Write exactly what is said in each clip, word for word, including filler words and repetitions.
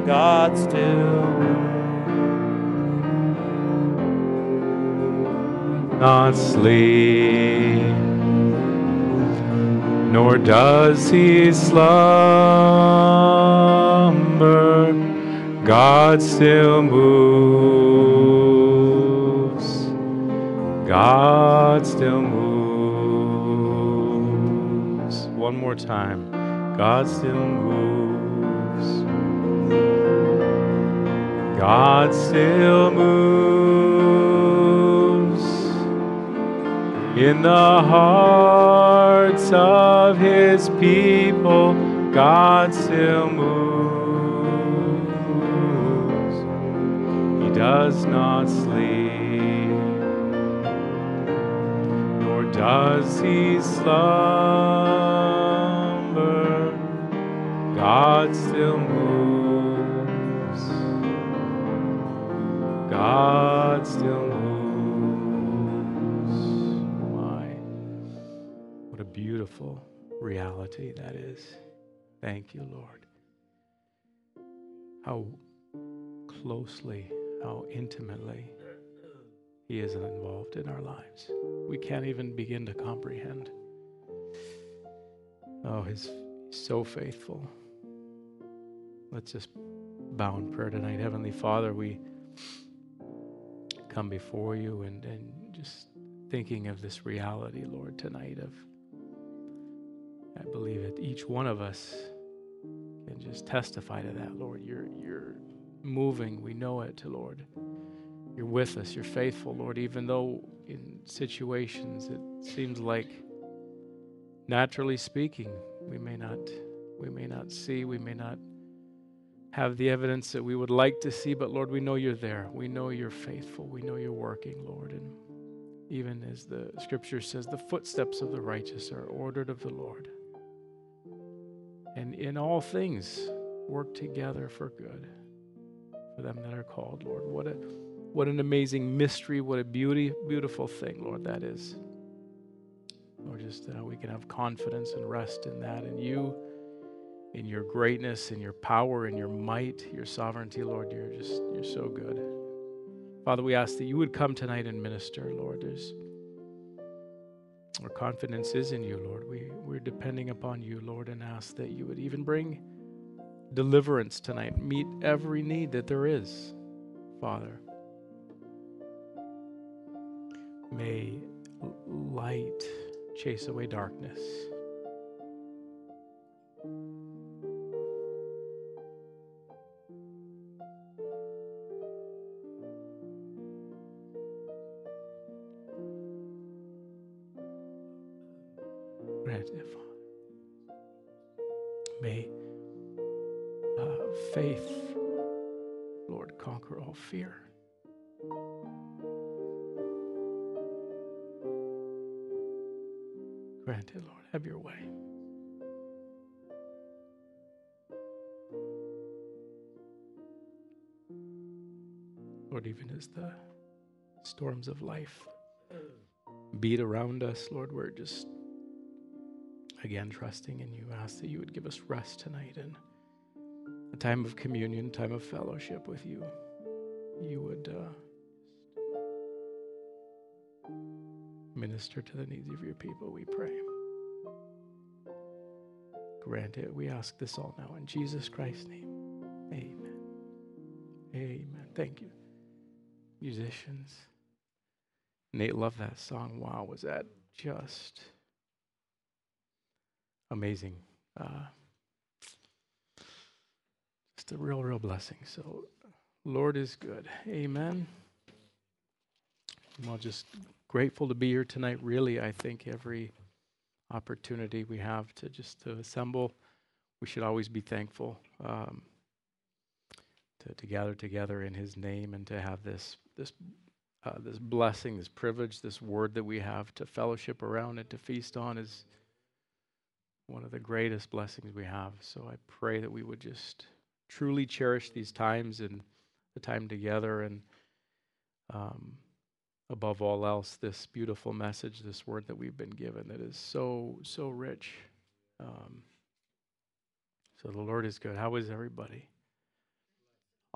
God still not sleep, nor does he slumber. God still moves. God still moves. One more time. God still moves. God still moves in the hearts of his people. God still moves. He does not sleep, nor does he slumber. God still moves. God still moves. My, what a beautiful reality that is. Thank you, Lord. How closely, how intimately he is involved in our lives. We can't even begin to comprehend. Oh, he's so faithful. Let's just bow in prayer tonight. Heavenly Father, we come before you and, and just thinking of this reality, Lord, tonight of, I believe that each one of us can just testify to that, Lord. You're, you're moving. We know it, Lord. You're with us. You're faithful, Lord, even though in situations it seems like, naturally speaking, we may not, we may not see, we may not have the evidence that we would like to see, but Lord, we know you're there. We know you're faithful. We know you're working, Lord. And even as the scripture says, the footsteps of the righteous are ordered of the Lord. And in all things work together for good for them that are called, Lord. What a what an amazing mystery, what a beauty, beautiful thing, Lord, that is. Lord, just uh, we can have confidence and rest in that, and you, in your greatness, in your power, in your might, your sovereignty, Lord, you're just, you're so good. Father, we ask that you would come tonight and minister, Lord. There's, our confidence is in you, Lord. We, we're depending upon you, Lord, and ask that you would even bring deliverance tonight. Meet every need that there is, Father. May light chase away darkness. Grant it, Father. May uh, faith, Lord, conquer all fear. Grant it, Lord. Have your way. Lord, even as the storms of life beat around us, Lord, we're just, again, trusting in you. Ask that you would give us rest tonight and a time of communion, time of fellowship with you. You would uh, minister to the needs of your people, we pray. Grant it. We ask this all now in Jesus Christ's name. Amen. Amen. Thank you, musicians. Nate loved that song. Wow, was that just amazing. Uh, just a real, real blessing. So, Lord is good. Amen. Well, just grateful to be here tonight. Really, I think every opportunity we have to just to assemble, we should always be thankful um, to, to gather together in his name and to have this this uh, this blessing, this privilege, this word that we have to fellowship around and to feast on is one of the greatest blessings we have. So I pray that we would just truly cherish these times and the time together, and um, above all else, this beautiful message, this word that we've been given that is so, so rich. Um, so the Lord is good. How is everybody?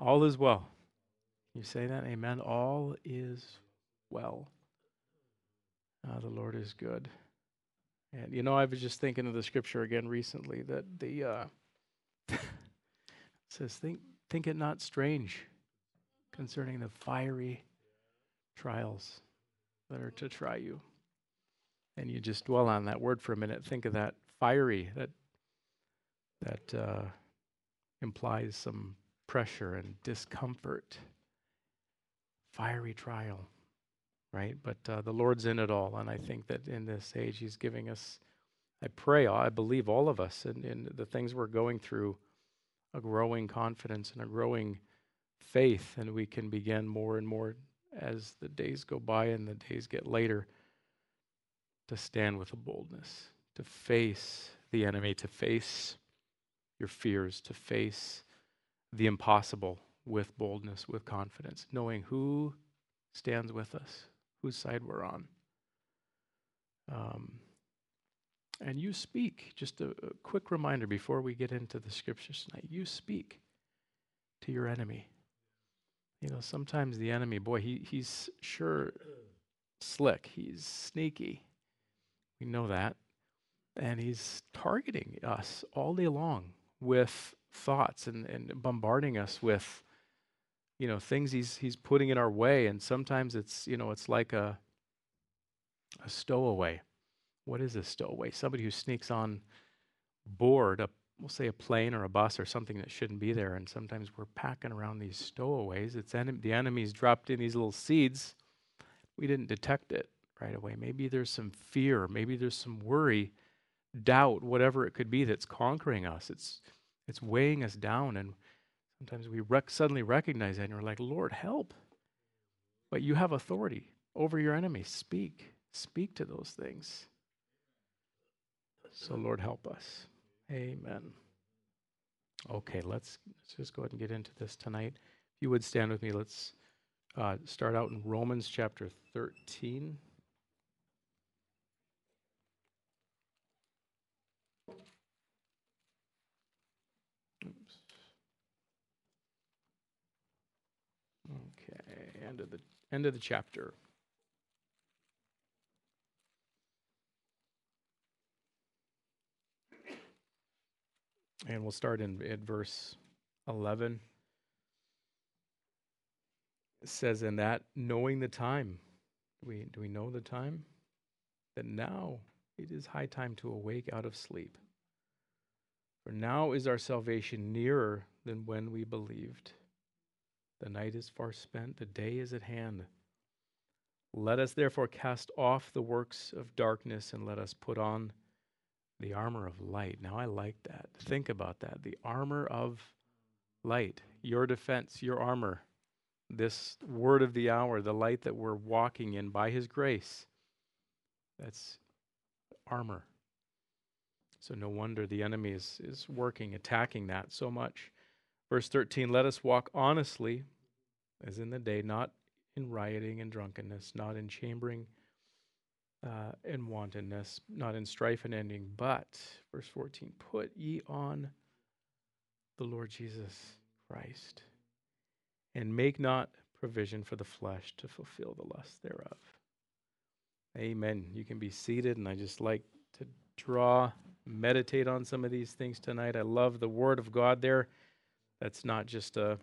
All is well. You say that? Amen. All is well. Uh, the Lord is good. And you know, I was just thinking of the scripture again recently that the uh, it says, think, think it not strange concerning the fiery trials that are to try you. And you just dwell on that word for a minute. Think of that fiery, that that uh, implies some pressure and discomfort. Fiery trial, right? But uh, the Lord's in it all. And I think that in this age, he's giving us, I pray, I believe all of us in, in the things we're going through, a growing confidence and a growing faith. And we can begin more and more as the days go by and the days get later to stand with a boldness, to face the enemy, to face your fears, to face the impossible with boldness, with confidence, knowing who stands with us, whose side we're on. Um, and you speak, just a, a quick reminder before we get into the scriptures tonight, you speak to your enemy. You know, sometimes the enemy, boy, he he's sure slick, he's sneaky. We know that. And he's targeting us all day long with thoughts and, and bombarding us with, you know, things he's he's putting in our way. And sometimes it's, you know, it's like a a stowaway. What is a stowaway? Somebody who sneaks on board, a, we'll say a plane or a bus or something that shouldn't be there. And sometimes we're packing around these stowaways. It's en- the enemy's dropped in these little seeds. We didn't detect it right away. Maybe there's some fear. Maybe there's some worry, doubt, whatever it could be that's conquering us. It's it's weighing us down. And sometimes we rec- suddenly recognize that and we're like, Lord, help. But you have authority over your enemy. Speak. Speak to those things. So Lord, help us. Amen. Okay, let's, let's just go ahead and get into this tonight. If you would stand with me, let's uh, start out in Romans chapter thirteen. Oops. Okay, end of the end of the chapter. And we'll start in at verse eleven. It says, in that, knowing the time, do we, do we know the time? That now it is high time to awake out of sleep. For now is our salvation nearer than when we believed. The night is far spent, the day is at hand. Let us therefore cast off the works of darkness and let us put on the armor of light. Now I like that. Think about that. The armor of light, your defense, your armor. This word of the hour, the light that we're walking in by his grace, that's armor. So no wonder the enemy is, is working, attacking that so much. Verse thirteen, let us walk honestly as in the day, not in rioting and drunkenness, not in chambering uh, and wantonness, not in strife and envying, but, verse fourteen, put ye on the Lord Jesus Christ, and make not provision for the flesh to fulfill the lust thereof. Amen. You can be seated, and I just like to draw, meditate on some of these things tonight. I love the Word of God there. That's not just a,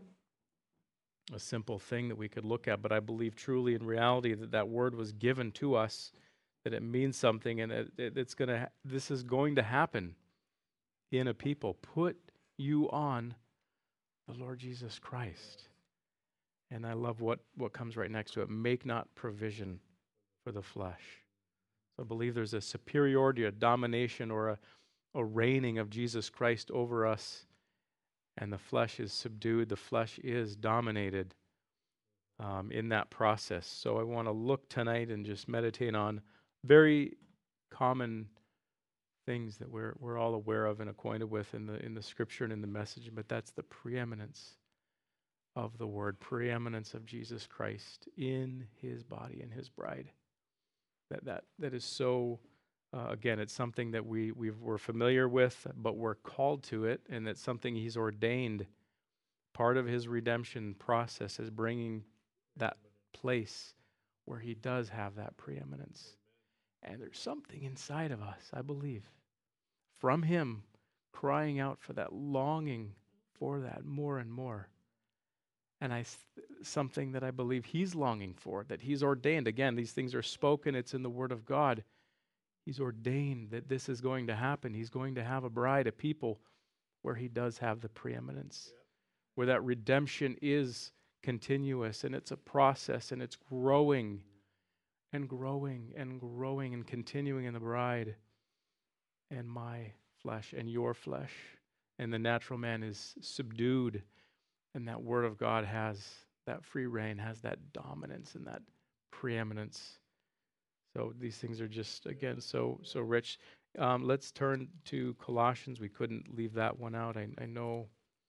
a simple thing that we could look at, but I believe truly in reality that that Word was given to us, that it means something, and it, it, it's going to. This is going to happen in a people. Put you on the Lord Jesus Christ. And I love what, what comes right next to it. Make not provision for the flesh. So I believe there's a superiority, a domination, or a, a reigning of Jesus Christ over us. And the flesh is subdued. The flesh is dominated um, in that process. So I want to look tonight and just meditate on very common things that we're we're all aware of and acquainted with in the in the scripture and in the message. But that's the preeminence of the word, preeminence of Jesus Christ in his body and his bride. That that that is so, uh, again, it's something that we we we're familiar with, but we're called to it, and it's something he's ordained Part of his redemption process is bringing that place where he does have that preeminence. And there's something inside of us, I believe, from him crying out for that, longing for that more and more. And I, something that I believe he's longing for, that he's ordained. Again, these things are spoken, it's in the Word of God. He's ordained that this is going to happen. He's going to have a bride, a people, where he does have the preeminence, yeah. Where that redemption is continuous, and it's a process, and it's growing and growing and growing and continuing in the bride. And my flesh and your flesh and the natural man is subdued, and that Word of God has that free reign, has that dominance and that preeminence. So these things are just, again, so so rich. Um, let's turn to Colossians. We couldn't leave that one out. I, I know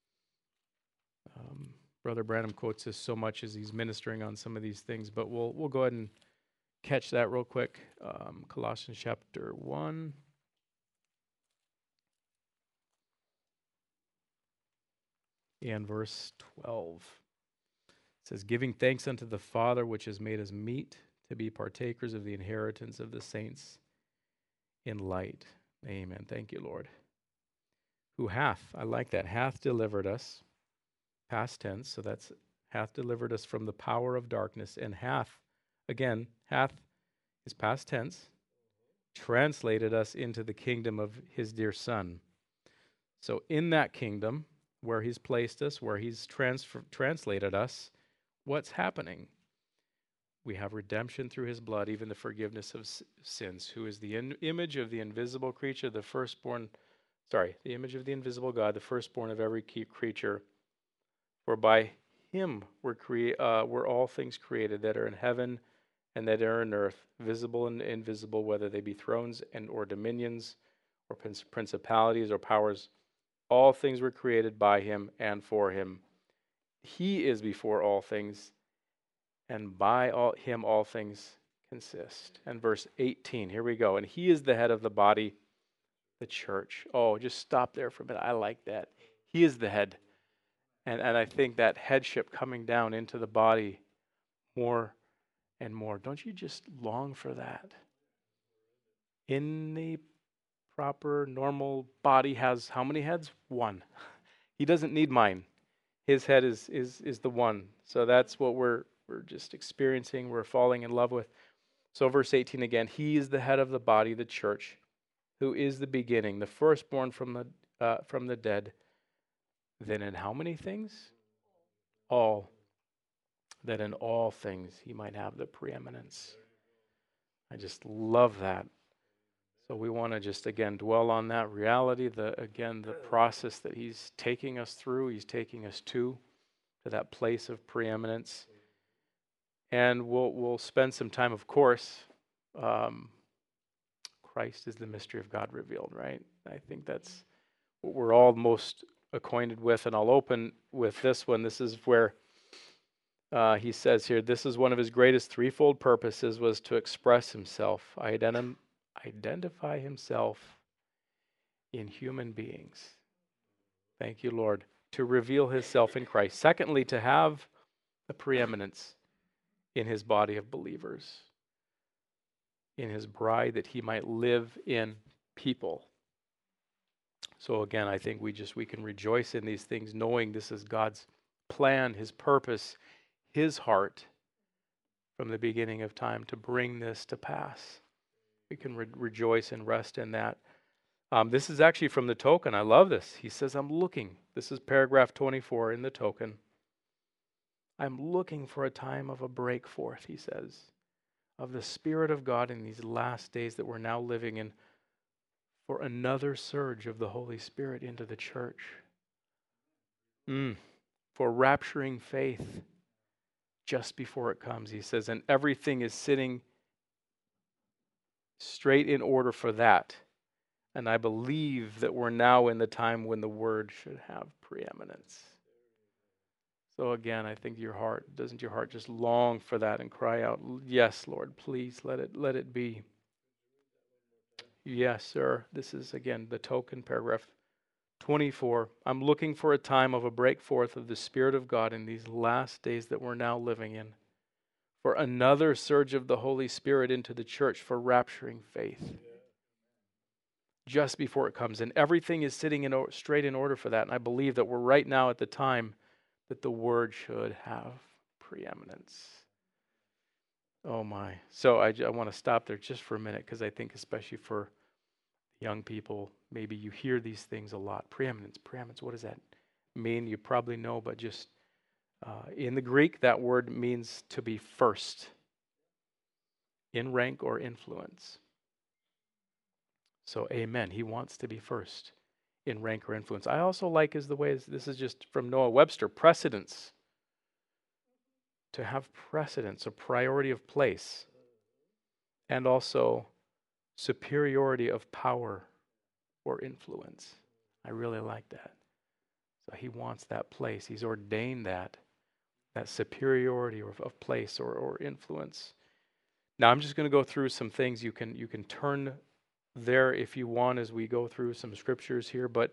um, Brother Branham quotes this so much as he's ministering on some of these things, but we'll we'll go ahead and catch that real quick. Um, Colossians chapter one. And verse twelve. It says, giving thanks unto the Father, which has made us meet to be partakers of the inheritance of the saints in light. Amen. Thank you, Lord. Who hath, I like that, hath delivered us, past tense, so that's hath delivered us from the power of darkness, and hath, again, hath is past tense, translated us into the kingdom of his dear Son. So in that kingdom, where he's placed us, where he's transfer, translated us, what's happening? We have redemption through his blood, even the forgiveness of s- sins, who is the in- image of the invisible creature, the firstborn, sorry, the image of the invisible God, the firstborn of every creature. For by him were, crea- uh, were all things created that are in heaven and that are in earth, visible and invisible, whether they be thrones and or dominions or principalities or powers. All things were created by him and for him. He is before all things, and by all, him all things consist. And verse eighteen, here we go. And he is the head of the body, the church. Oh, just stop there for a minute. I like that. He is the head. And, and I think that headship coming down into the body more and more. Don't you just long for that? In the proper, normal body has how many heads? One. He doesn't need mine. His head is is is the one. So that's what we're we're just experiencing. We're falling in love with. So verse eighteen again. He is the head of the body, the church, who is the beginning, the firstborn from the uh, from the dead. Then in how many things? All. That in all things he might have the preeminence. I just love that. So we want to just, again, dwell on that reality, the again, the process that he's taking us through, he's taking us to, to that place of preeminence. And we'll we'll spend some time, of course, um, Christ is the mystery of God revealed, right? I think that's what we're all most acquainted with, and I'll open with this one. This is where uh, he says here, this is one of his greatest threefold purposes, was to express himself, identi- identify himself in human beings. Thank you, Lord. To reveal himself in Christ. Secondly, to have the preeminence in his body of believers, in his bride, that he might live in people. So again, I think we just we can rejoice in these things, knowing this is God's plan, his purpose, his heart from the beginning of time to bring this to pass. We can re- rejoice and rest in that. Um, this is actually from the token. I love this. He says, I'm looking. This is paragraph twenty-four in the token. I'm looking for a time of a break forth, he says, of the Spirit of God in these last days that we're now living in, for another surge of the Holy Spirit into the church. Mm. For rapturing faith just before it comes, he says, and everything is sitting straight in order for that. And I believe that we're now in the time when the word should have preeminence. So again, I think your heart, doesn't your heart just long for that and cry out, yes, Lord, please let it let it be. Yes, sir. This is, again, the token, paragraph twenty-four, I'm looking for a time of a break forth of the Spirit of God in these last days that we're now living in, for another surge of the Holy Spirit into the church for rapturing faith just before it comes. And everything is sitting in o- straight in order for that. And I believe that we're right now at the time that the Word should have preeminence. Oh my. So I, j- I want to stop there just for a minute, because I think especially for young people, maybe you hear these things a lot. Preeminence, preeminence, what does that mean? You probably know, but just uh, in the Greek, that word means to be first in rank or influence. So amen, he wants to be first in rank or influence. I also like is the way, this is just from Noah Webster, precedence. To have precedence, a priority of place, and also superiority of power or influence. I really like that. So he wants that place. He's ordained that, that superiority of, of place or, or influence. Now I'm just going to go through some things. You can you can turn there if you want as we go through some scriptures here, but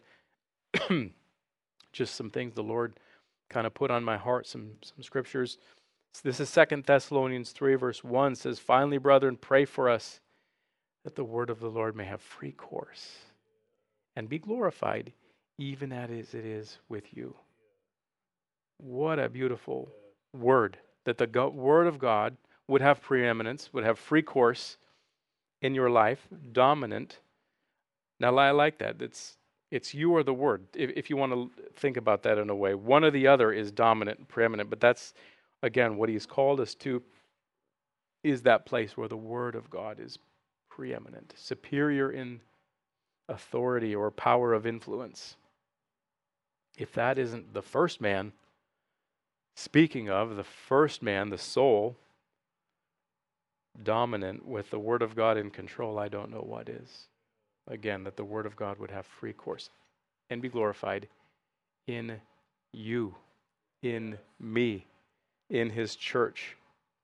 just some things the Lord kind of put on my heart, some some scriptures. This is Second Thessalonians three, verse one, says, finally, brethren, pray for us that the word of the Lord may have free course and be glorified, even as it is with you. What a beautiful word, that the go- word of God would have preeminence, would have free course in your life, dominant. Now, I like that. It's it's you or the word. If, if you want to think about that in a way, one or the other is dominant, preeminent, but that's, again, what he's called us to is that place where the word of God is preeminent, superior in authority or power of influence. If that isn't the first man, speaking of the first man, the soul, dominant with the word of God in control, I don't know what is. Again, that the word of God would have free course and be glorified in you, in me, in his church.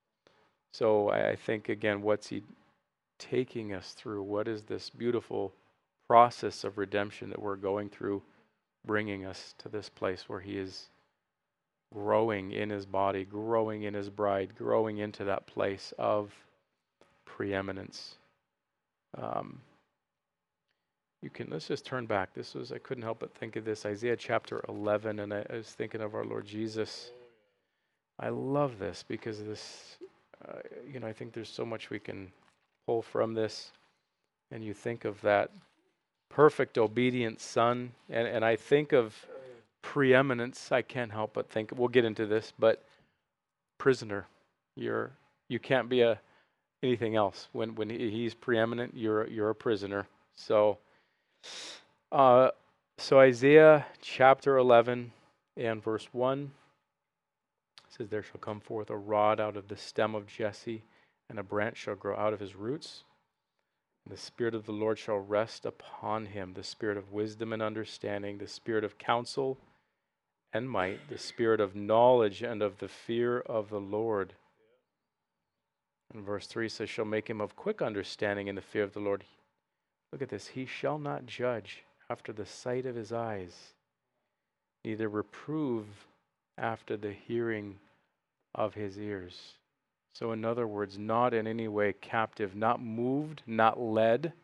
So I think, again, what's he taking us through? What is this beautiful process of redemption that we're going through, bringing us to this place where he is growing in his body, growing in his bride, growing into that place of preeminence. Um, you can, let's just turn back. This was, I couldn't help but think of this, Isaiah chapter eleven, and I, I was thinking of our Lord Jesus. I love this because this, uh, you know, I think there's so much we can pull from this. And you think of that perfect obedient son, and, and I think of preeminence. I can't help but think, we'll get into this, but prisoner, you're, you can't be a anything else. When when he, he's preeminent, you're you're a prisoner. So, uh, so Isaiah chapter eleven and verse one says, "There shall come forth a rod out of the stem of Jesse, and a branch shall grow out of his roots. And the Spirit of the Lord shall rest upon him, the Spirit of wisdom and understanding, the Spirit of counsel and might, the Spirit of knowledge and of the fear of the Lord." And verse three says, "Shall make him of quick understanding in the fear of the Lord." Look at this. "He shall not judge after the sight of his eyes, neither reprove after the hearing of his ears." So in other words, not in any way captive, not moved, not led,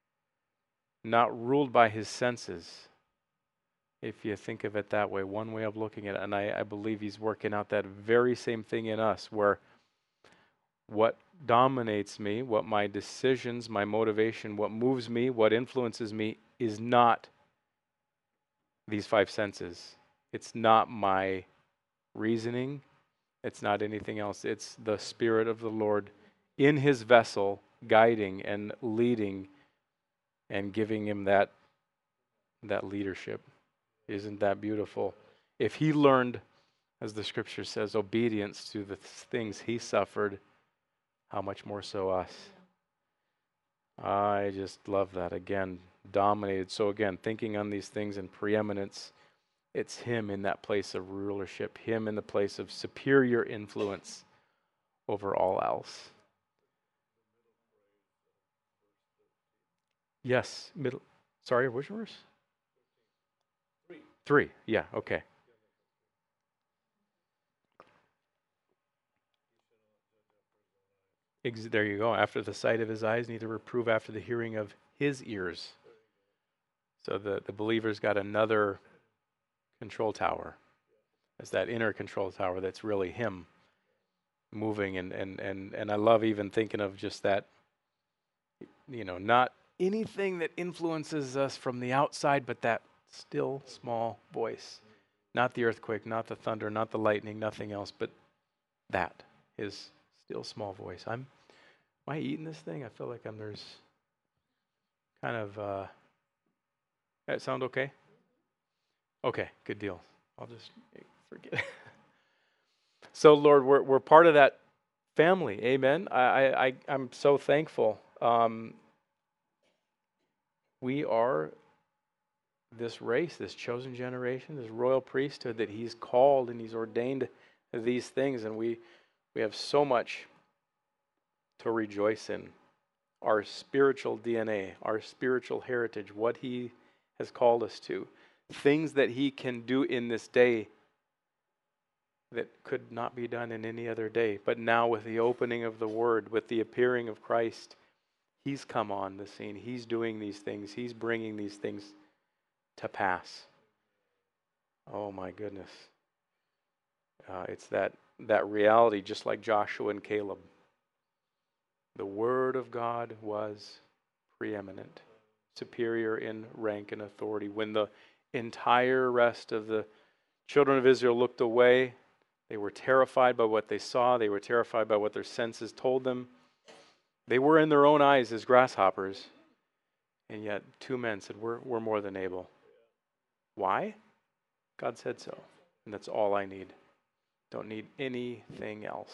not ruled by his senses. If you think of it that way, one way of looking at it, and I, I believe he's working out that very same thing in us, where what dominates me, what my decisions, my motivation, what moves me, what influences me is not these five senses. It's not my reasoning. It's not anything else. It's the Spirit of the Lord in his vessel, guiding and leading and giving him that, that leadership. Isn't that beautiful? If he learned, as the scripture says, obedience to the things he suffered, how much more so us? I just love that. Again, dominated. So again, thinking on these things in preeminence, it's him in that place of rulership, him in the place of superior influence over all else. Yes, middle. Sorry, which verse? Three. Yeah, okay. Ex- there you go. After the sight of his eyes, neither reprove after the hearing of his ears. So the, the believer's got another control tower. It's that inner control tower that's really him moving. And, and, and, and I love even thinking of just that, you know, not anything that influences us from the outside, but that still small voice. Not the earthquake, not the thunder, not the lightning, nothing else, but that, his still small voice. I'm, am I eating this thing? I feel like I'm, there's kind of, uh, that sound okay? Okay, good deal. I'll just forget. So, Lord, we're we're part of that family. Amen. I I I'm so thankful. Um, we are this race, this chosen generation, this royal priesthood that He's called and He's ordained these things, and we we have so much to rejoice in. Our spiritual D N A, our spiritual heritage, what He has called us to, things that He can do in this day that could not be done in any other day. But now with the opening of the Word, with the appearing of Christ, He's come on the scene. He's doing these things. He's bringing these things to pass. Oh my goodness. Uh, it's that, that reality, just like Joshua and Caleb. The Word of God was preeminent, superior in rank and authority. When the entire rest of the children of Israel looked away, they were terrified by what they saw. They were terrified by what their senses told them. They were in their own eyes as grasshoppers. And yet two men said, we're, we're more than able. Why? God said so. And that's all I need. Don't need anything else.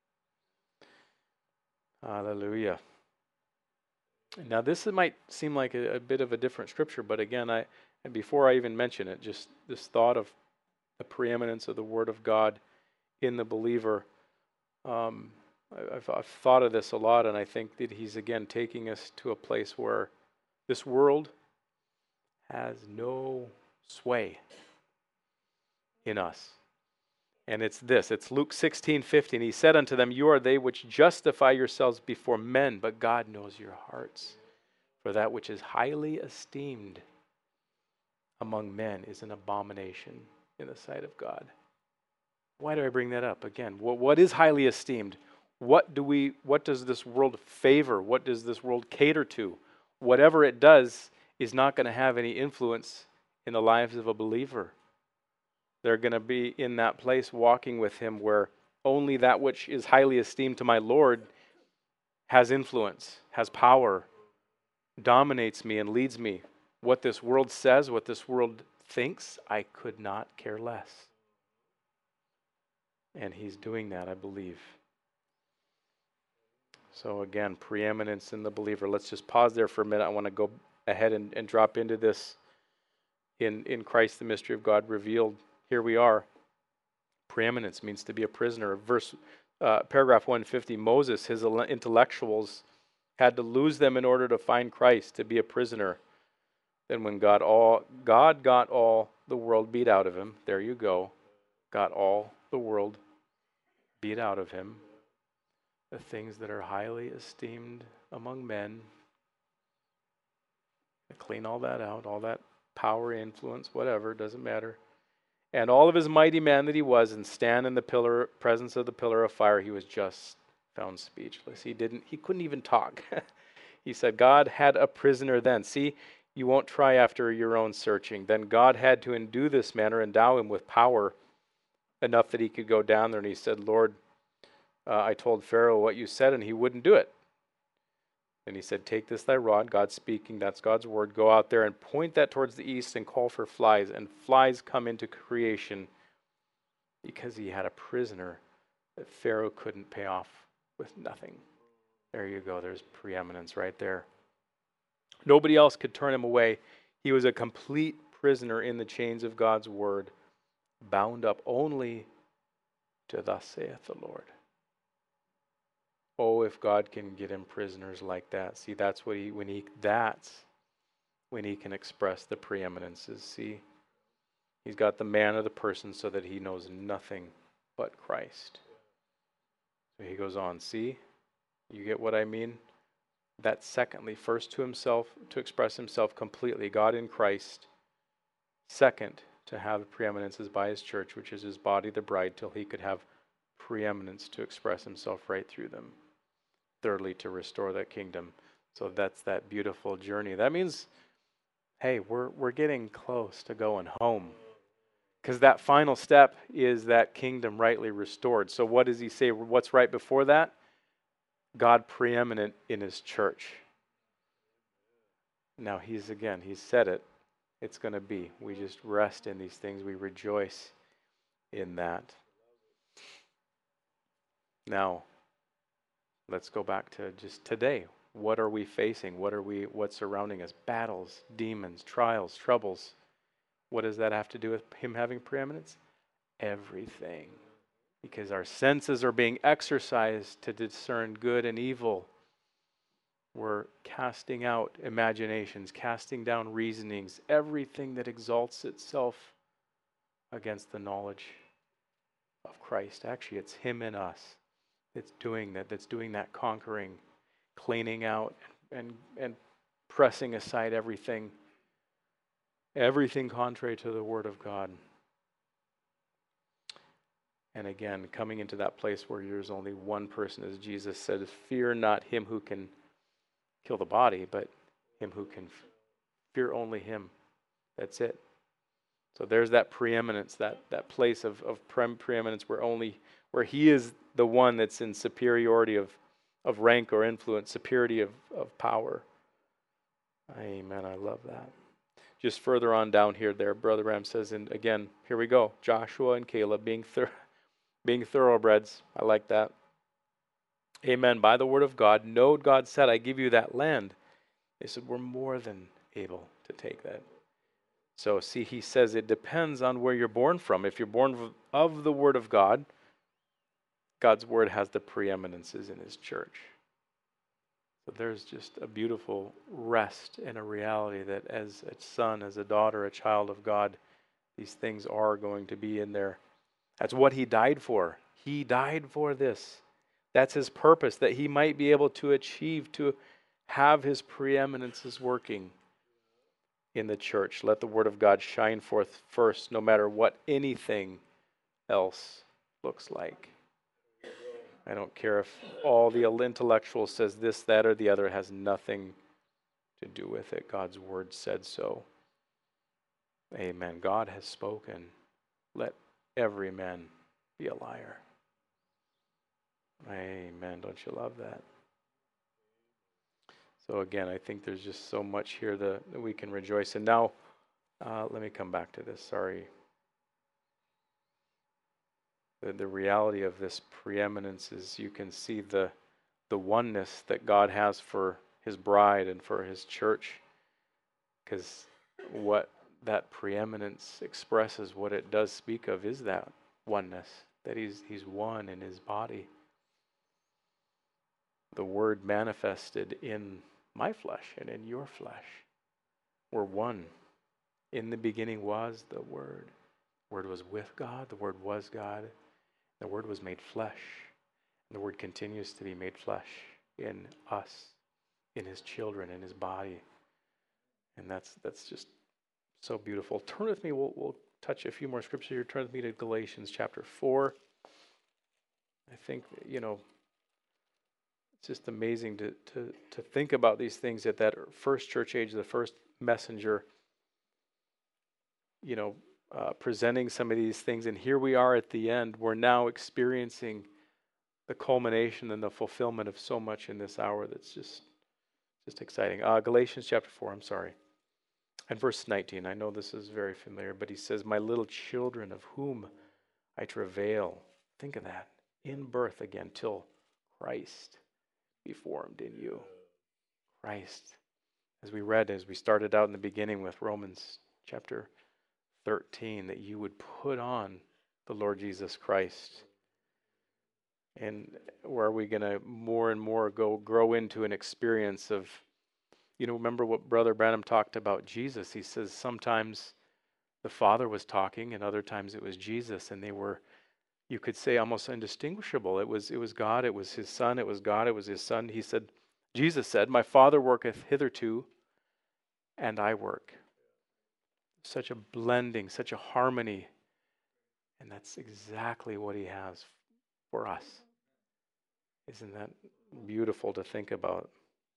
Hallelujah. Now this might seem like a, a bit of a different scripture, but again, I and before I even mention it, just this thought of the preeminence of the Word of God in the believer. Um, I, I've, I've thought of this a lot, and I think that He's again taking us to a place where this world has no sway in us. And it's this, it's Luke sixteen fifteen. He said unto them, you are they which justify yourselves before men, but God knows your hearts. For that which is highly esteemed among men is an abomination in the sight of God. Why do I bring that up? Again, what, what is highly esteemed? What do we? What does this world favor? What does this world cater to? Whatever it does is not going to have any influence in the lives of a believer. They're going to be in that place walking with Him where only that which is highly esteemed to my Lord has influence, has power, dominates me and leads me. What this world says, what this world thinks, I could not care less. And He's doing that, I believe. So again, preeminence in the believer. Let's just pause there for a minute. I want to go ahead and, and drop into this in, in Christ, the mystery of God revealed. Here we are. Preeminence means to be a prisoner. Verse, uh, paragraph one fifty, Moses, his intellectuals, had to lose them in order to find Christ, to be a prisoner. Then when God all God got all the world beat out of him, there you go, got all the world beat out of him, the things that are highly esteemed among men, clean all that out, all that power, influence, whatever, doesn't matter. And all of his mighty man that he was, and stand in the pillar presence of the pillar of fire, he was just found speechless. He didn't, he couldn't even talk. He said, God had a prisoner then. See, you won't try after your own searching. Then God had to endue this man or endow him with power enough that he could go down there. And he said, Lord, uh, I told Pharaoh what you said, and he wouldn't do it. And he said, take this thy rod, God speaking, that's God's word, go out there and point that towards the east and call for flies. And flies come into creation because he had a prisoner that Pharaoh couldn't pay off with nothing. There you go, there's preeminence right there. Nobody else could turn him away. He was a complete prisoner in the chains of God's word, bound up only to thus saith the Lord. Oh, if God can get him prisoners like that. See, that's what he, when he, that's when he can express the preeminences. See, He's got the man of the person so that he knows nothing but Christ. So he goes on, see, you get what I mean? That secondly, first to himself, to express himself completely, God in Christ. Second, to have preeminences by his church, which is his body, the bride, till he could have preeminence to express himself right through them. Thirdly, to restore that kingdom. So that's that beautiful journey. That means, hey, we're we're getting close to going home. Because that final step is that kingdom rightly restored. So what does he say? What's right before that? God preeminent in his church. Now he's, again, he's said it. It's going to be. We just rest in these things. We rejoice in that. Now, let's go back to just today. What are we facing? What are we, what's surrounding us? Battles, demons, trials, troubles. What does that have to do with him having preeminence? Everything. Because our senses are being exercised to discern good and evil. We're casting out imaginations, casting down reasonings, everything that exalts itself against the knowledge of Christ. Actually, it's him in us that's doing that, that's doing that conquering, cleaning out and, and pressing aside everything, everything contrary to the Word of God. And again, coming into that place where there's only one person, as Jesus said, fear not him who can kill the body, but him who can f- fear only him. That's it. So there's that preeminence, that that place of, of pre- preeminence where only where he is the one that's in superiority of, of rank or influence, superiority of, of power. Amen. I love that. Just further on down here, there, Brother Ram says, and again, here we go. Joshua and Caleb being thir- being thoroughbreds. I like that. Amen. By the word of God, no, God said, I give you that land. They said, we're more than able to take that. So see, he says it depends on where you're born from. If you're born of the word of God, God's word has the preeminences in his church. So there's just a beautiful rest and a reality that as a son, as a daughter, a child of God, these things are going to be in there. That's what he died for. He died for this. That's his purpose, that he might be able to achieve, to have his preeminences working in the church. Let the word of God shine forth first, no matter what anything else looks like. I don't care if all the intellectual says this, that, or the other. It has nothing to do with it. God's word said so. Amen. God has spoken. Let every man be a liar. Amen. Don't you love that? So again, I think there's just so much here that, that we can rejoice in. Now, uh, let me come back to this. Sorry. The, the reality of this preeminence is you can see the the oneness that God has for his bride and for his church. Because what that preeminence expresses, what it does speak of, is that oneness, that he's he's one in his body. The word manifested in my flesh and in your flesh. We're one. In the beginning was the Word. The Word was with God. The Word was God. The Word was made flesh. And the Word continues to be made flesh in us, in his children, in his body. And that's that's just so beautiful. Turn with me. We'll, we'll touch a few more scriptures here. Turn with me to Galatians chapter four. I think, you know, it's just amazing to, to, to think about these things at that first church age, the first messenger, you know, uh, presenting some of these things. And here we are at the end. We're now experiencing the culmination and the fulfillment of so much in this hour that's just, just exciting. Uh, Galatians chapter four, I'm sorry. And verse nineteen, I know this is very familiar, but he says, my little children of whom I travail, think of that, in birth again till Christ be formed in you. Christ. As we read, as we started out in the beginning with Romans chapter thirteen, that you would put on the Lord Jesus Christ. And where are we going to more and more go grow into an experience of, you know, remember what Brother Branham talked about Jesus. He says sometimes the Father was talking, and other times it was Jesus, and they were, you could say, almost indistinguishable. It was it was God, it was his Son, it was God, it was his Son. He said, Jesus said, "My Father worketh hitherto, and I work." Such a blending, such a harmony. And that's exactly what he has for us. Isn't that beautiful to think about?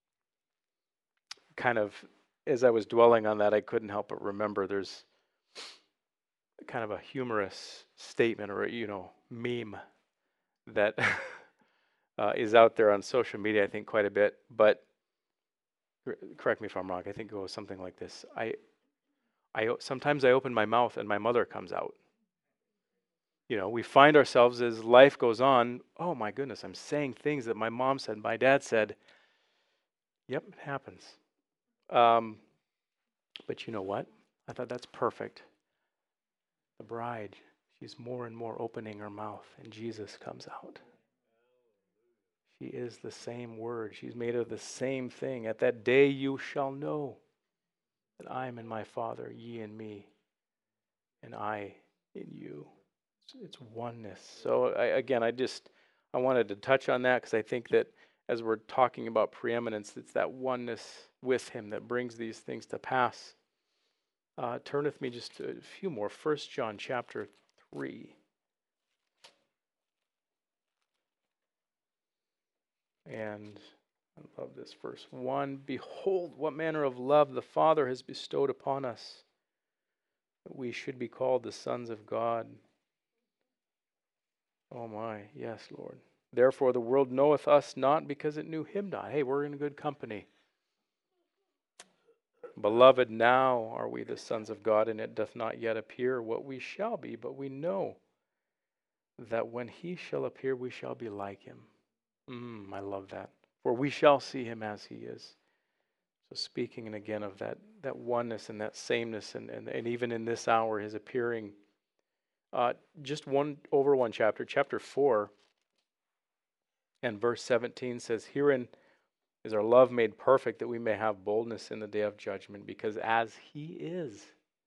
Kind of, as I was dwelling on that, I couldn't help but remember there's kind of a humorous statement or, you know, meme that uh, is out there on social media, I think, quite a bit. But correct me if I'm wrong. I think it goes something like this. I, I sometimes I open my mouth and my mother comes out. You know, we find ourselves as life goes on, oh my goodness, I'm saying things that my mom said, my dad said. Yep, it happens. Um, but you know what? I thought that's perfect. The bride, she's more and more opening her mouth, and Jesus comes out. She is the same word. She's made of the same thing. At that day you shall know that I am in my Father, ye in me, and I in you. It's oneness. So I, again, I just I wanted to touch on that because I think that as we're talking about preeminence, it's that oneness with him that brings these things to pass. Uh, turn with me just a few more. First John chapter three. And I love this verse one. Behold, what manner of love the Father has bestowed upon us, that we should be called the sons of God. Oh my, yes, Lord. Therefore the world knoweth us not because it knew him not. Hey, we're in good company. Beloved, now are we the sons of God, and it doth not yet appear what we shall be, but we know that when he shall appear, we shall be like him. Mm, I love that. For we shall see him as he is. So speaking again of that, that oneness and that sameness, and, and, and even in this hour, his appearing. Uh, just one over one chapter, chapter four, and verse seventeen says, herein is our love made perfect, that we may have boldness in the day of judgment, because as he is,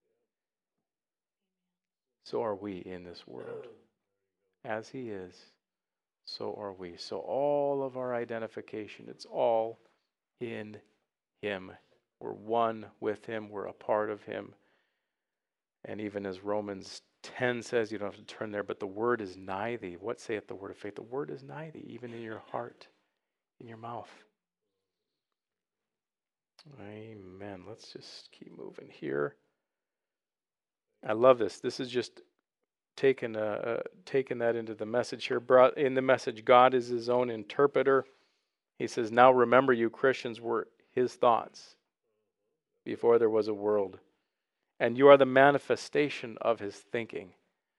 so are we in this world. As he is, so are we. So all of our identification, it's all in him. We're one with him. We're a part of him. And even as Romans ten says, you don't have to turn there, but the word is nigh thee. What saith the word of faith? The word is nigh thee, even in your heart, in your mouth. Amen. Let's just keep moving here. I love this. This is just taking uh, uh, taking that into the message here. Brought in the message, God is his own interpreter. He says, now remember, you Christians were his thoughts before there was a world. And you are the manifestation of his thinking.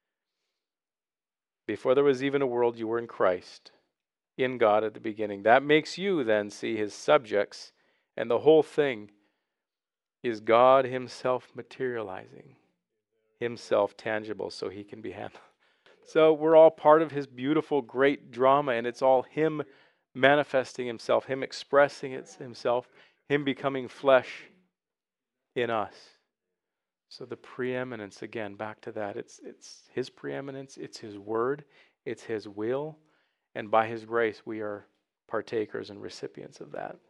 Before there was even a world, you were in Christ, in God at the beginning. That makes you then see his subjects, and the whole thing is God himself materializing, himself tangible, so he can be handled. So we're all part of his beautiful, great drama, and it's all him manifesting himself, him expressing it himself, him becoming flesh in us. So the preeminence, again, back to that, it's it's his preeminence, it's his word, it's his will, and by his grace we are partakers and recipients of that.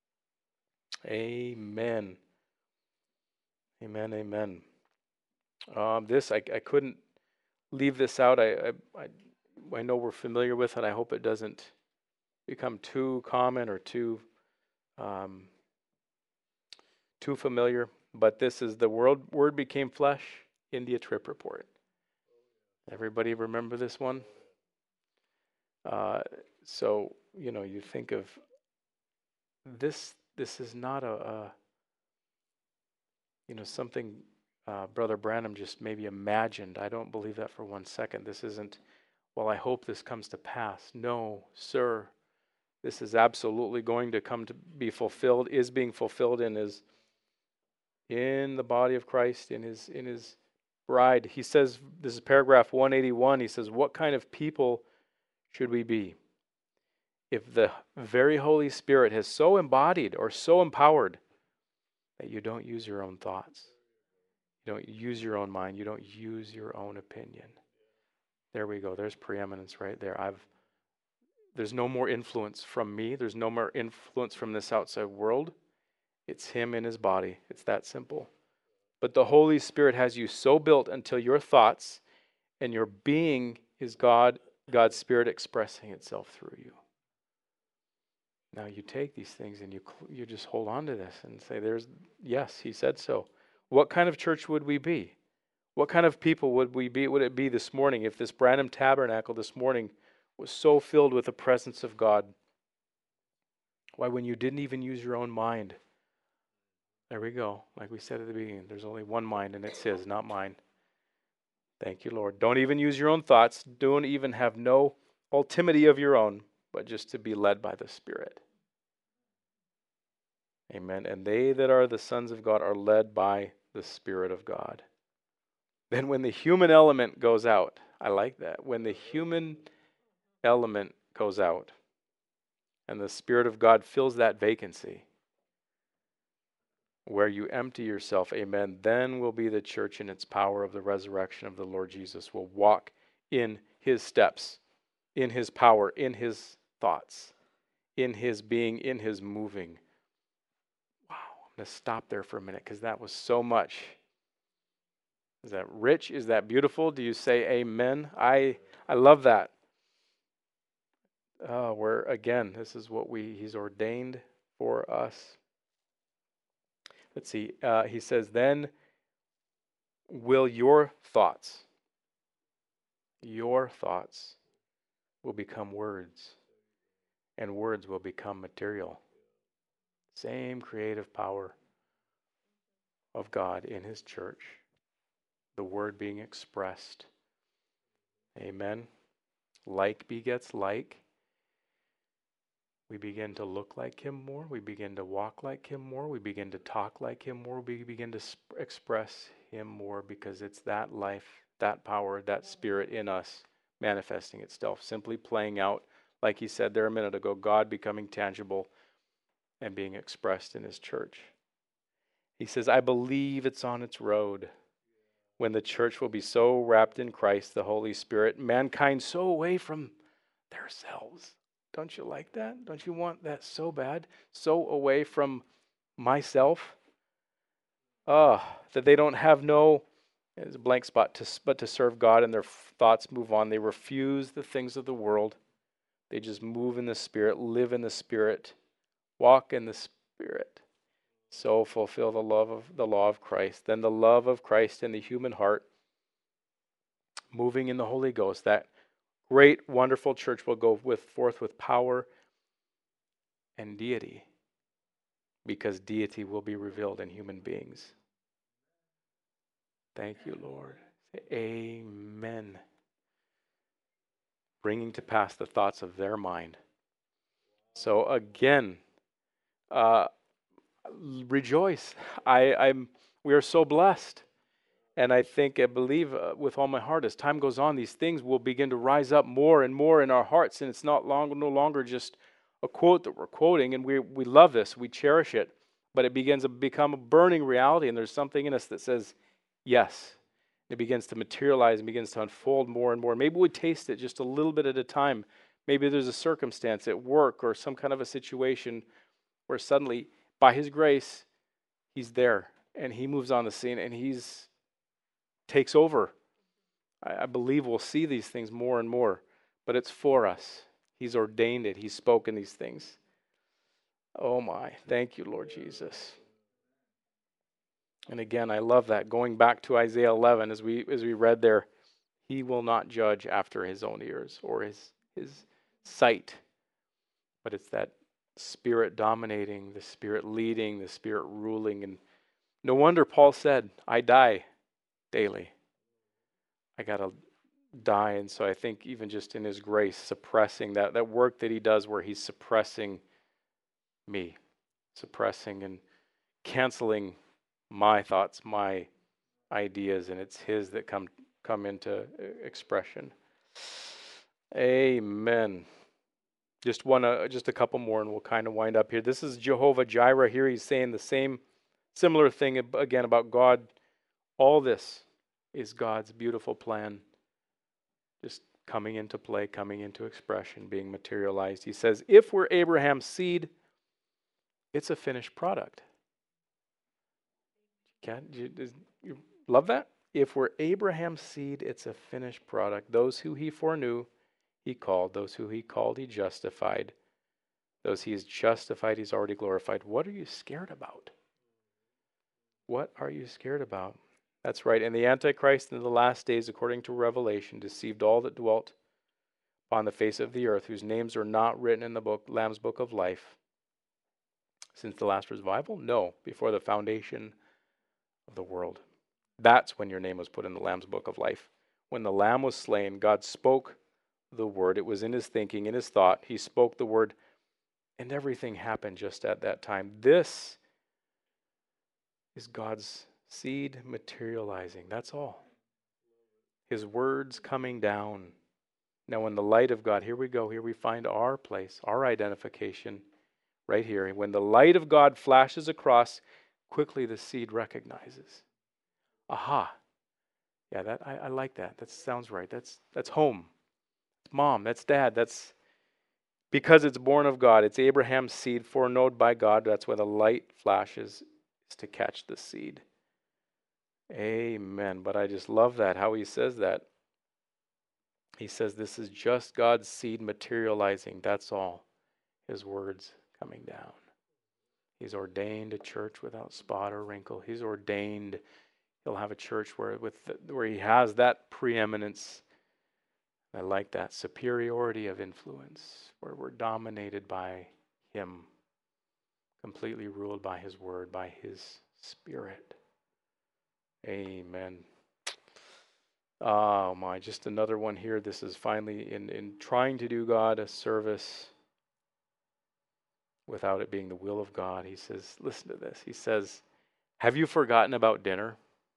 Amen. Amen, amen. Um, this, I, I couldn't leave this out. I, I, I, I know we're familiar with it. I hope it doesn't become too common or too, um, too familiar. But this is the world, word became flesh, India trip report. Everybody remember this one? Uh, so, you know, you think of this, this is not a, a you know, something uh, Brother Branham just maybe imagined. I don't believe that for one second. This isn't, well, I hope this comes to pass. No, sir. This is absolutely going to come to be fulfilled, is being fulfilled in his, in the body of Christ, in his, in his bride. He says, this is paragraph one eighty-one, he says, what kind of people should we be? If the very Holy Spirit has so embodied or so empowered that you don't use your own thoughts, You don't use your own mind. You don't use your own opinion. There we go. There's preeminence right there. I've there's no more influence from me. There's no more influence from this outside world. It's him in his body. It's that simple. But the Holy Spirit has you so built until your thoughts and your being is God, God's Spirit expressing itself through you. Now you take these things and you you just hold on to this and say, "There's yes, he said so." What kind of church would we be? What kind of people would we be? Would it be this morning if this Branham Tabernacle this morning was so filled with the presence of God? Why, when you didn't even use your own mind? There we go. Like we said at the beginning, there's only one mind, and it's his, not mine. Thank you, Lord. Don't even use your own thoughts. Don't even have no ultimity of your own, but just to be led by the Spirit. Amen. And they that are the sons of God are led by the Spirit of God. Then when the human element goes out, I like that. When the human element goes out and the Spirit of God fills that vacancy, where you empty yourself, amen, then will be the church in its power of the resurrection of the Lord Jesus, will walk in his steps, in his power, in his thoughts, in his being, in his moving. Wow, I'm going to stop there for a minute because that was so much. Is that rich? Is that beautiful? Do you say amen? I I love that. Uh, where again, this is what we he's ordained for us. Let's see. Uh, he says, then will your thoughts, your thoughts will become words, and words will become material. Same creative power of God in his church. The word being expressed. Amen. Like begets like. We begin to look like him more. We begin to walk like him more. We begin to talk like him more. We begin to sp- express him more because it's that life, that power, that spirit in us manifesting itself, simply playing out, like he said there a minute ago, God becoming tangible and being expressed in his church. He says, I believe it's on its road when the church will be so wrapped in Christ, the Holy Spirit, mankind so away from themselves. Don't you like that? Don't you want that so bad? So away from myself? Ah, uh, that they don't have no, it's a blank spot, to, but to serve God, and their thoughts move on. They refuse the things of the world. They just move in the Spirit, live in the Spirit, walk in the Spirit. So fulfill the love of the law of Christ. Then the love of Christ in the human heart, moving in the Holy Ghost, that great, wonderful church will go with, forth with power and deity, because deity will be revealed in human beings. Thank you, Lord. Amen. Bringing to pass the thoughts of their mind. So again, uh, rejoice. I, I'm. We are so blessed. And I think, I believe uh, with all my heart, as time goes on, these things will begin to rise up more and more in our hearts. And it's not long, no longer just a quote that we're quoting. And we we love this, we cherish it. But it begins to become a burning reality. And there's something in us that says, yes. It begins to materialize and begins to unfold more and more. Maybe we taste it just a little bit at a time. Maybe there's a circumstance at work or some kind of a situation where suddenly, by his grace, he's there. And he moves on the scene and he's takes over. I, I believe we'll see these things more and more, but it's for us. He's ordained it. He's spoken these things. Oh my, thank you, Lord Jesus. And again, I love that. Going back to Isaiah eleven, as we as we read there, he will not judge after his own ears or his his sight, but it's that Spirit dominating, the Spirit leading, the Spirit ruling. And no wonder Paul said, I die daily. I got to die. And so I think even just in his grace, suppressing that, that work that he does where he's suppressing me, suppressing and canceling my thoughts, my ideas, and it's his that come come into expression. Amen. Just one, uh, just a couple more and we'll kind of wind up here. This is Jehovah Jireh here. He's saying the same, similar thing again about God All this is God's beautiful plan, just coming into play, coming into expression, being materialized. He says, if we're Abraham's seed, it's a finished product. Can't you, you love that? If we're Abraham's seed, it's a finished product. Those who he foreknew, he called. Those who he called, he justified. Those he has justified, he's already glorified. What are you scared about? What are you scared about? That's right. And the Antichrist in the last days, according to Revelation, deceived all that dwelt upon the face of the earth, whose names are not written in the book, Lamb's book of life. Since the last revival? No, before the foundation of the world. That's when your name was put in the Lamb's book of life. When the Lamb was slain, God spoke the word. It was in his thinking, in his thought. He spoke the word, and everything happened just at that time. This is God's seed materializing. That's all. His words coming down. Now, when the light of God, here we go, here we find our place, our identification right here. When the light of God flashes across, quickly the seed recognizes. Aha. Yeah, that I, I like that. That sounds right. That's that's home. That's mom. That's dad. That's because it's born of God. It's Abraham's seed, foreknown by God. That's why the light flashes, is to catch the seed. Amen. But I just love that, how he says that. He says this is just God's seed materializing. That's all. His words coming down. He's ordained a church without spot or wrinkle. He's ordained he'll have a church where with the, where he has that preeminence. I like that superiority of influence, where we're dominated by him, completely ruled by his word, by his spirit. Amen. Oh my, just another one here. This is finally in, in trying to do God a service without it being the will of God. He says, listen to this. He says, have you forgotten about dinner?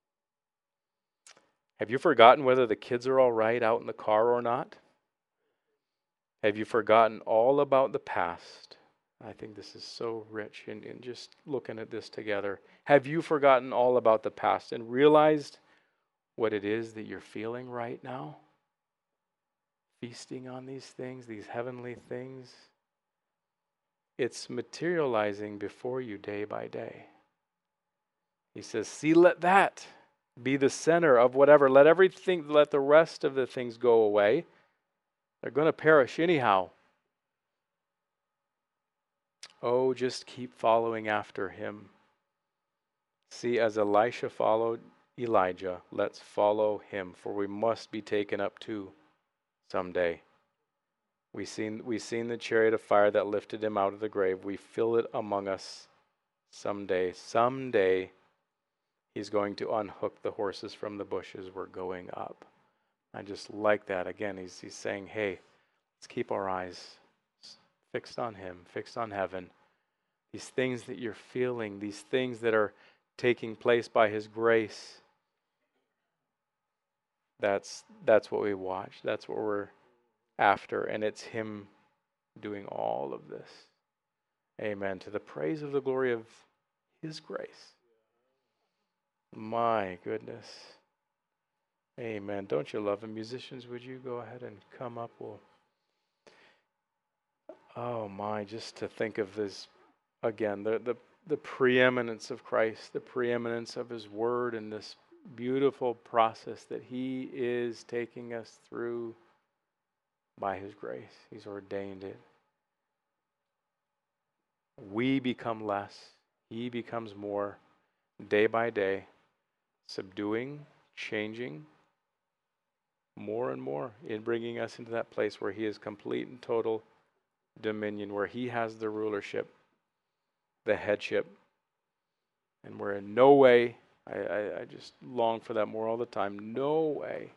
Have you forgotten whether the kids are all right out in the car or not? Have you forgotten all about the past? I think this is so rich in, in just looking at this together. Have you forgotten all about the past and realized what it is that you're feeling right now? Feasting on these things, these heavenly things. It's materializing before you day by day. He says, see, let that be the center of whatever. Let everything, let the rest of the things go away. They're going to perish anyhow. Oh, just keep following after him. See, as Elisha followed Elijah, let's follow him, for we must be taken up too someday. We seen we seen the chariot of fire that lifted him out of the grave. We feel it among us someday. Someday he's going to unhook the horses from the bushes. We're going up. I just like that. Again, he's he's saying, hey, let's keep our eyes fixed on him, fixed on heaven. These things that you're feeling, these things that are taking place by his grace, that's that's what we watch. That's what we're after. And it's him doing all of this. Amen. To the praise of the glory of his grace. My goodness. Amen. Don't you love him? Musicians, would you go ahead and come up? We'll, oh my, just to think of this again, the, the, the preeminence of Christ, the preeminence of his word, and this beautiful process that he is taking us through by his grace. He's ordained it. We become less. He becomes more day by day, subduing, changing, more and more in bringing us into that place where he is complete and total dominion, where he has the rulership, the headship, and we're in no way, I, I, I just long for that more all the time, no way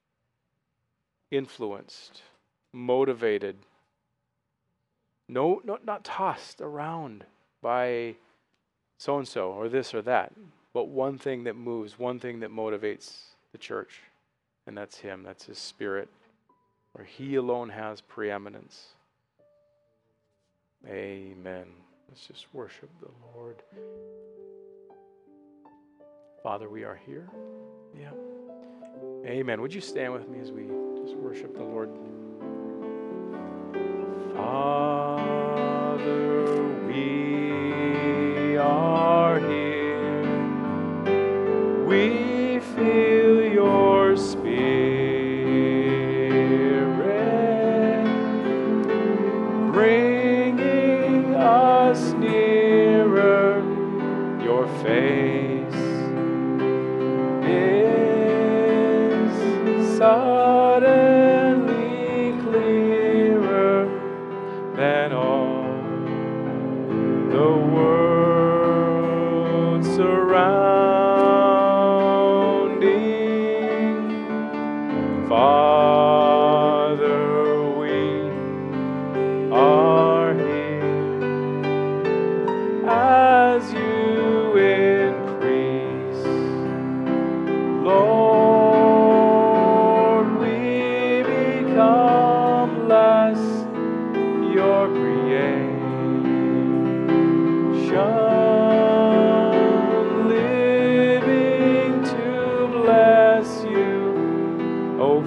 influenced, motivated, no, no, not tossed around by so-and-so or this or that, but one thing that moves, one thing that motivates the church, and that's him, that's his spirit, where he alone has preeminence. Amen. Let's just worship the Lord. Father, we are here. Yeah. Amen. Would you stand with me as we just worship the Lord? Father, we are here. We feel your spirit bringing us nearer. Your face is suddenly clearer than all the world surrounding. Father, we are here as you increase. Lord, we become less your creation, living to bless you. Oh,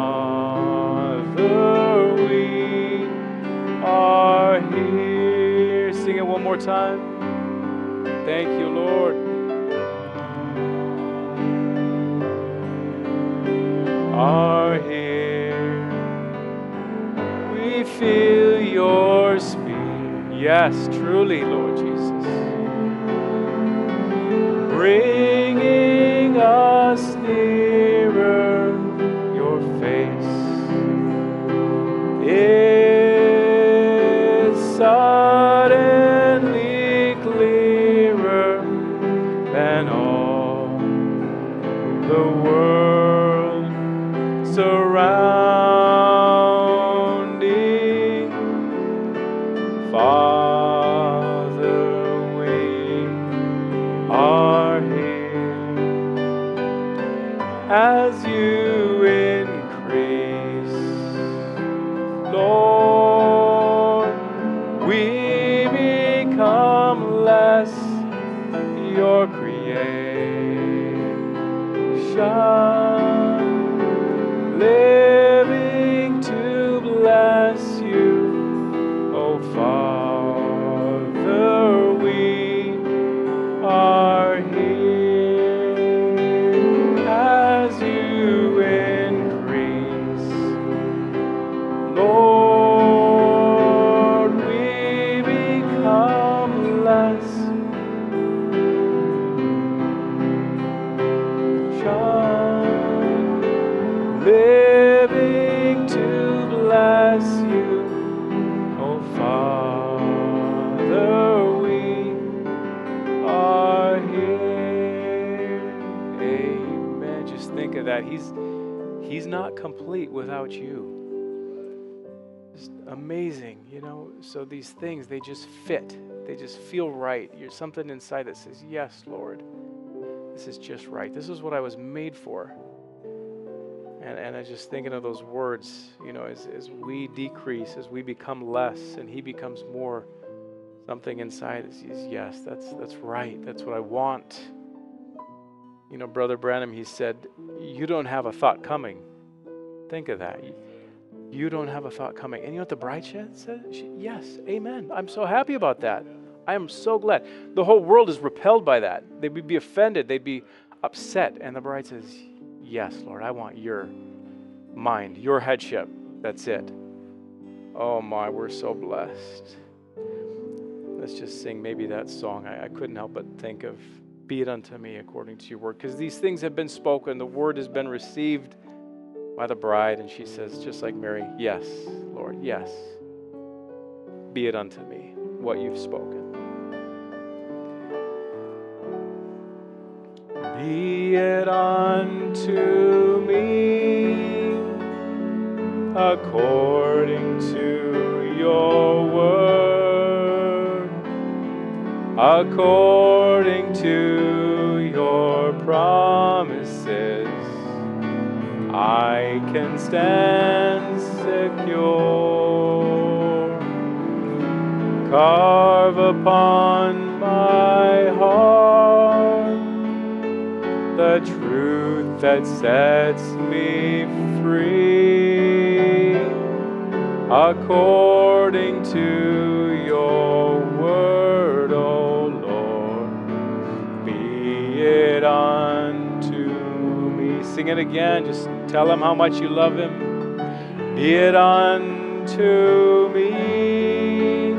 Father, we are here. Sing it one more time. Thank you, Lord. Are here. We feel your spirit. Yes, truly, Lord Jesus. Bringing us nearer. Your face is suddenly clearer than all the world surrounding. Father, we are here as you increase. Lord, we become less your creation, living to bless you. Oh, Father, we are here as you increase. Lord, we become less. Living to bless you. Oh, Father, we are here. Amen. Just think of that. He's He's not complete without you. Just amazing, you know. So these things, they just fit. They just feel right. You're something inside that says, yes, Lord, this is just right. This is what I was made for. And, and I just thinking of those words, you know, as, as we decrease, as we become less and he becomes more, something inside is, is yes, that's that's right. That's what I want. You know, Brother Branham, he said, you don't have a thought coming. Think of that. You, you don't have a thought coming. And you know what the bride said? She, yes, amen. I'm so happy about that. I am so glad. The whole world is repelled by that. They would be offended. They'd be upset. And the bride says, yes, Lord, I want your mind, your headship. That's it. Oh my, we're so blessed. Let's just sing maybe that song. I, I couldn't help but think of, be it unto me according to your word. Because these things have been spoken. The word has been received by the bride. And she says, just like Mary, yes, Lord, yes. Be it unto me what you've spoken. Be it unto me according to your word, according to your promises, I can stand secure. Carve upon my heart that sets me free, according to your word, O Lord, be it unto me. Sing it again. Just tell him how much you love him. Be it unto me,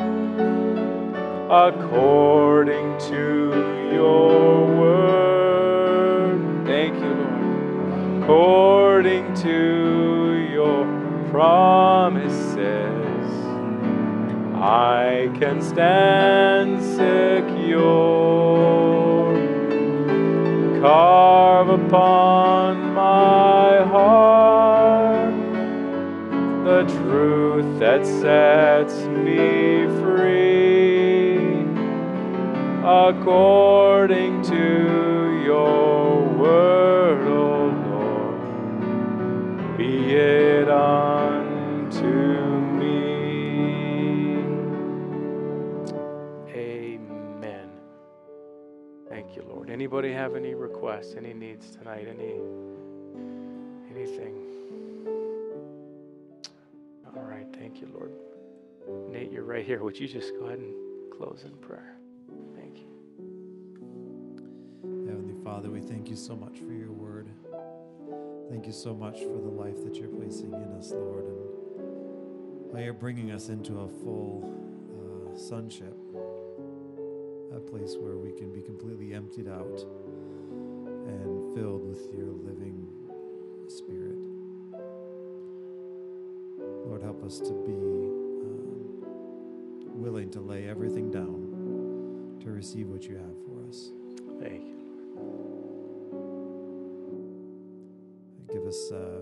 according to your word. Thank you, Lord. According to your promises, I can stand secure. Carve upon my heart the truth that sets me free, according to your word, O Lord, be it unto me. Amen. Thank you, Lord. Anybody have any requests, any needs tonight, any anything? All right, thank you, Lord. Nate, you're right here. Would you just go ahead and close in prayer? Thank you. Heavenly Father, we thank you so much for your word. Thank you so much for the life that you're placing in us, Lord, and how you're bringing us into a full uh, sonship, a place where we can be completely emptied out and filled with your living Spirit. Lord, help us to be um, willing to lay everything down to receive what you have for us. Thank you. Give us uh,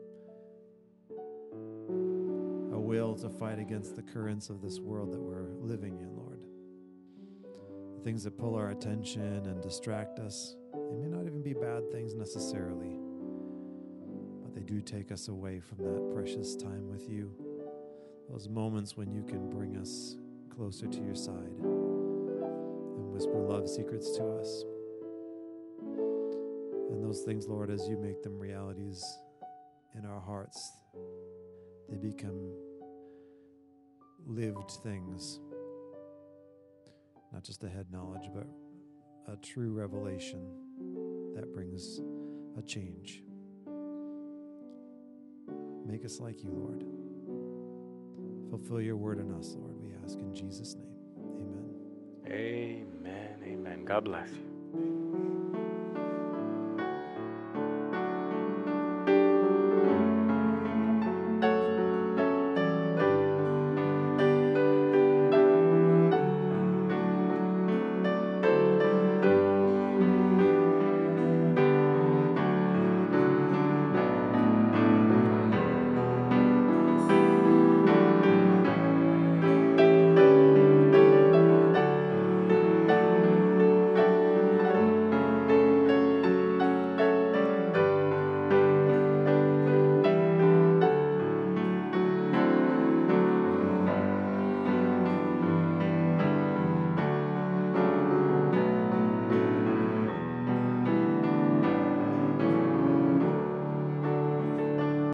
a will to fight against the currents of this world that we're living in, Lord. The things that pull our attention and distract us, they may not even be bad things necessarily, but they do take us away from that precious time with you. Those moments when you can bring us closer to your side and whisper love secrets to us. And those things, Lord, as you make them realities in our hearts, they become lived things. Not just a head knowledge, but a true revelation that brings a change. Make us like you, Lord. Fulfill your word in us, Lord, we ask in Jesus' name. Amen. Amen. Amen. God bless you.